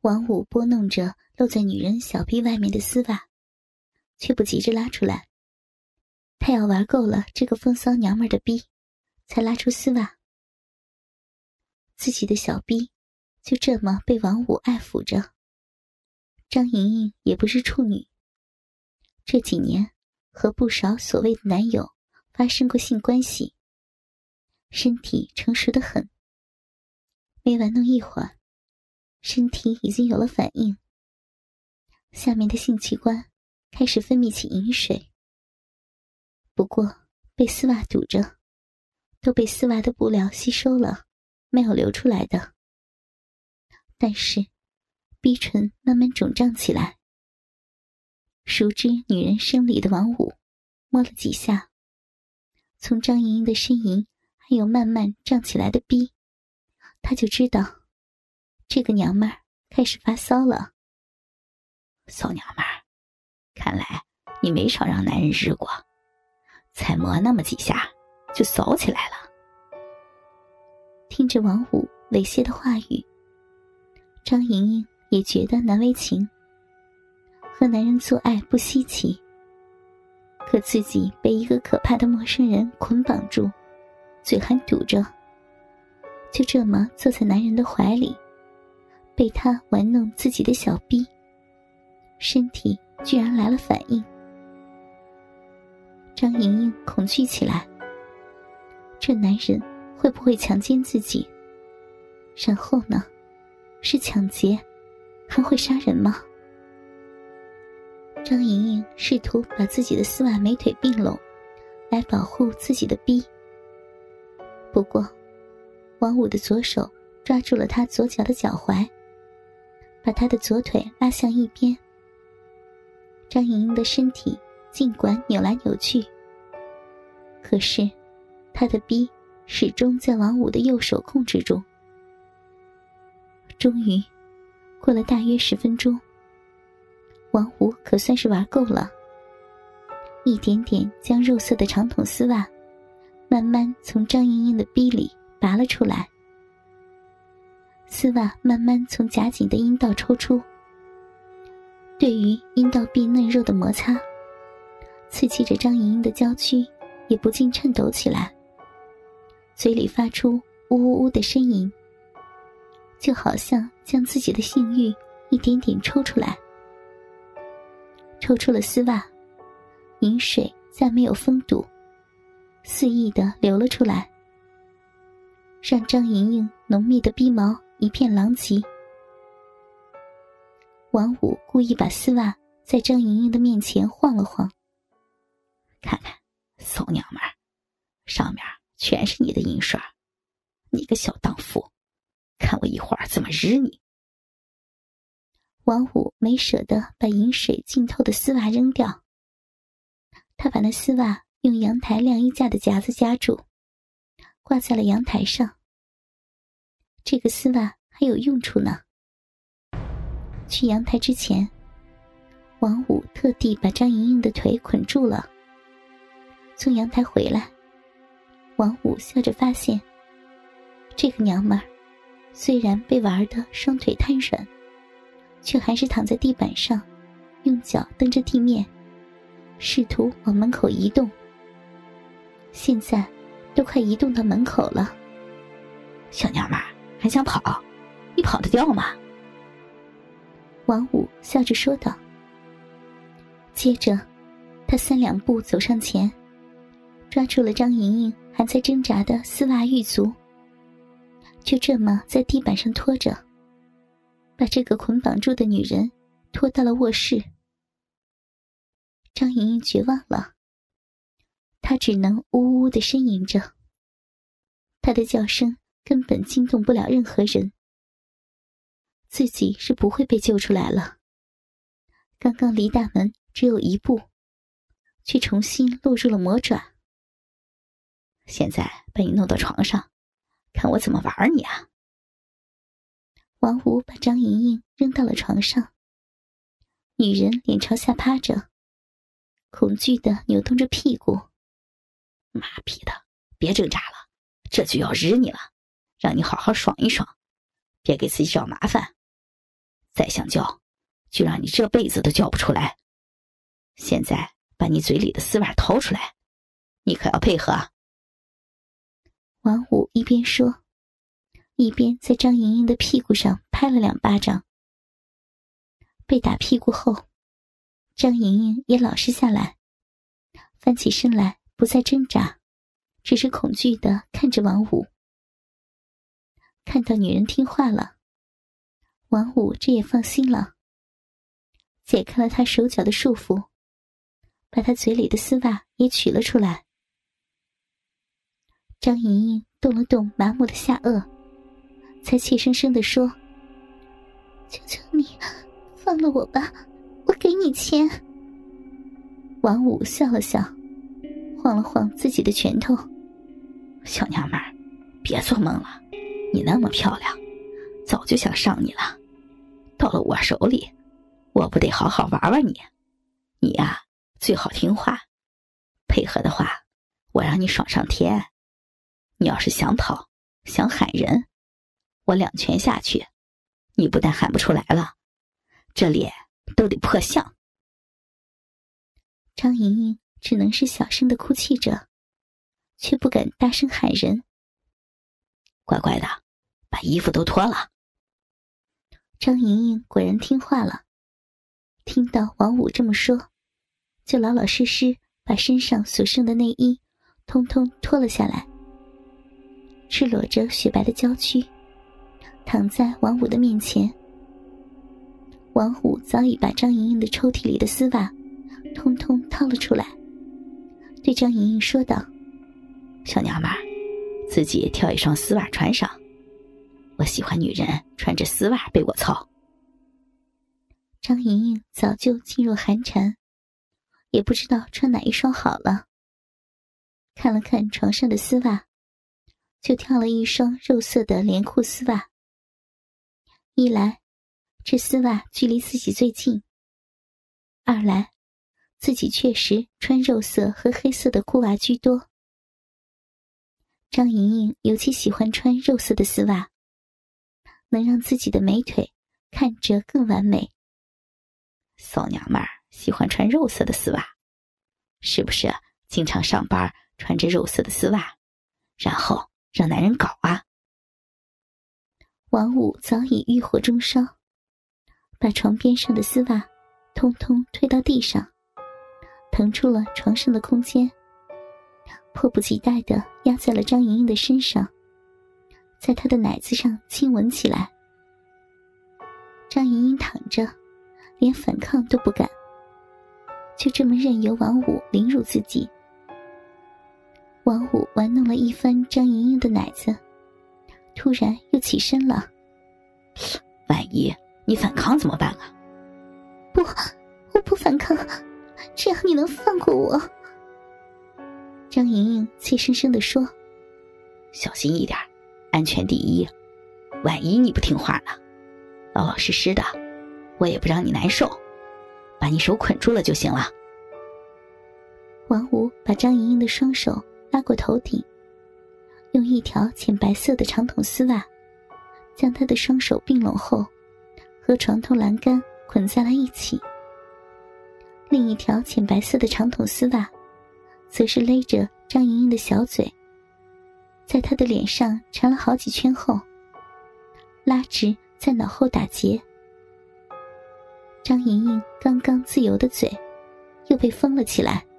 王武拨弄着露在女人小臂外面的丝袜，却不急着拉出来。他要玩够了这个风骚娘们的逼，才拉出丝袜。自己的小逼就这么被王武爱抚着。张莹莹也不是处女，这几年和不少所谓的男友发生过性关系，身体成熟得很。没玩弄一会儿，身体已经有了反应，下面的性器官开始分泌起饮水。不过被丝袜堵着，都被丝袜的布料吸收了，没有流出来的。但是逼唇慢慢肿胀起来。熟知女人生理的王武摸了几下，从张莹莹的呻吟还有慢慢胀起来的逼，他就知道这个娘们儿开始发骚了。 骚娘们儿，看来你没少让男人日过，才磨那么几下就骚起来了。 听着王武猥亵的话语，张莹莹也觉得难为情。和男人做爱不稀奇，可自己被一个可怕的陌生人捆绑住，嘴还堵着，就这么坐在男人的怀里，被他玩弄自己的小臂，身体居然来了反应。张莹莹恐惧起来，这男人会不会强奸自己？然后呢？是抢劫，还会杀人吗？张莹莹试图把自己的丝袜美腿并拢，来保护自己的逼。不过，王武的左手抓住了她左脚的脚踝，把她的左腿拉向一边。张莹莹的身体尽管扭来扭去，可是她的逼始终在王武的右手控制中。终于，过了大约10分钟，王武可算是玩够了，一点点将肉色的长筒丝袜慢慢从张莹莹的逼里拔了出来。丝袜慢慢从夹紧的阴道抽出，对于阴道壁嫩肉的摩擦，刺激着张莹莹的娇躯也不禁颤抖起来，嘴里发出呜呜呜的呻吟，就好像将自己的性欲一点点抽出来。抽出了丝袜，饮水再没有封堵，肆意地流了出来，让张莹莹浓密的逼毛一片狼藉。王武故意把丝袜在张莹莹的面前晃了晃， 看看骚娘们儿，上面全是你的银水，你个小荡妇，看我一会儿怎么日你。 王武没舍得把饮水浸透的丝袜扔掉，他把那丝袜用阳台晾衣架的夹子夹住，挂在了阳台上。这个丝袜还有用处呢。去阳台之前，王武特地把张莹莹的腿捆住了。从阳台回来，王武笑着发现，这个娘们儿虽然被玩得双腿瘫软，却还是躺在地板上，用脚蹬着地面，试图往门口移动。现在都快移动到门口了。 小娘们儿还想跑？你跑得掉吗？ 王武笑着说道。接着他3两步走上前，抓住了张莹莹还在挣扎的丝袜玉足，就这么在地板上拖着，把这个捆绑住的女人拖到了卧室。张莹莹绝望了，她只能呜呜地呻吟着，她的叫声根本惊动不了任何人。自己是不会被救出来了，刚刚离大门只有1步，却重新落入了魔爪。 现在把你弄到床上，看我怎么玩你啊！ 王武把张莹莹扔到了床上，女人脸朝下趴着，恐惧地扭动着屁股。 妈逼的，别挣扎了，这就要日你了，让你好好爽一爽，别给自己找麻烦。 再想叫，就让你这辈子都叫不出来。现在把你嘴里的丝袜掏出来，你可要配合。 王五一边说，一边在张莹莹的屁股上拍了2巴掌。被打屁股后，张莹莹也老实下来，翻起身来，不再挣扎，只是恐惧地看着王五。看到女人听话了，王五这也放心了，解开了她手脚的束缚，把她嘴里的丝袜也取了出来。张莹莹动了动麻木的下颚，才怯生生地说：“求求你，放了我吧，我给你钱。”王五笑了笑，晃了晃自己的拳头：“ 小娘们儿，别做梦了，你那么漂亮，早就想上你了。到了我手里，我不得好好玩玩你？你呀，最好听话，配合的话，我让你爽上天。你要是想跑，想喊人，我2拳下去，你不但喊不出来了，这脸都得破相。” 张莹莹只能是小声的哭泣着，却不敢大声喊人。 “乖乖的，把衣服都脱了。” 张莹莹果然听话了，听到王五这么说，就老老实实把身上所剩的内衣通通脱了下来，赤裸着雪白的娇躯，躺在王五的面前。王五早已把张莹莹的抽屉里的丝袜通通掏了出来，对张莹莹说道：“ 小娘们儿，自己挑一双丝袜穿上，我喜欢女人穿着丝袜被我操。” 张莹莹早就噤若寒蝉，也不知道穿哪一双好了，看了看床上的丝袜，就挑了一双肉色的连裤丝袜。一来，这丝袜距离自己最近；二来，自己确实穿肉色和黑色的裤袜居多。张莹莹尤其喜欢穿肉色的丝袜，能让自己的美腿看着更完美。 骚娘们儿喜欢穿肉色的丝袜，是不是经常上班穿着肉色的丝袜，然后让男人搞啊？ 王五早已欲火中烧，把床边上的丝袜通通推到地上，腾出了床上的空间，迫不及待地压在了张莹莹的身上，在她的奶子上亲吻起来。张莹莹躺着，连反抗都不敢，就这么任由王五凌辱自己。王五玩弄了一番张莹莹的奶子，突然又起身了。 “万一你反抗怎么办啊？”“ 不，我不反抗，只要你能放过我。”张莹莹怯生生地说。 “小心一点，安全第一，万一你不听话呢？老老实实的，我也不让你难受，把你手捆住了就行了。” 王五把张莹莹的双手拉过头顶，用一条浅白色的长筒丝袜将她的双手并拢后，和床头栏杆捆在了一起。另一条浅白色的长筒丝袜则是勒着张莹莹的小嘴，在她的脸上缠了好几圈后，拉直在脑后打结。张莹莹刚刚自由的嘴又被封了起来。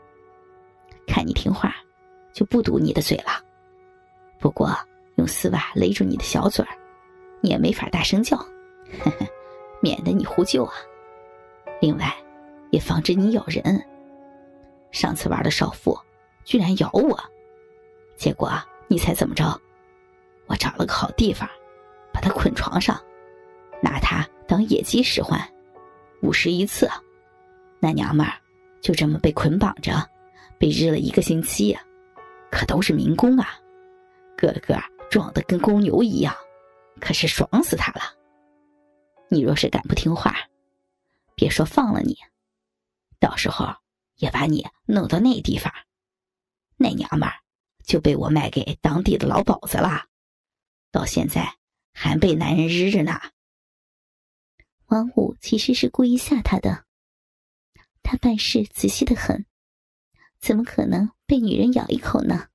“看你听话，就不堵你的嘴了。不过用丝袜勒住你的小嘴儿，你也没法大声叫，呵呵，免得你呼救啊。另外，也防止你咬人。上次玩的少妇居然咬我，结果你猜怎么着？我找了个好地方，把她捆床上，拿她当野鸡使唤，51次，那娘们儿就这么被捆绑着，被日了1个星期呀，可都是民工啊，个个壮得跟公牛一样，可是爽死她了。你若是敢不听话，别说放了你，到时候也把你弄到那地方，那娘们儿就被我卖给当地的老鸨子了，到现在还被男人日着呢。” 王五其实是故意吓他的。他办事仔细得很，怎么可能被女人咬一口呢？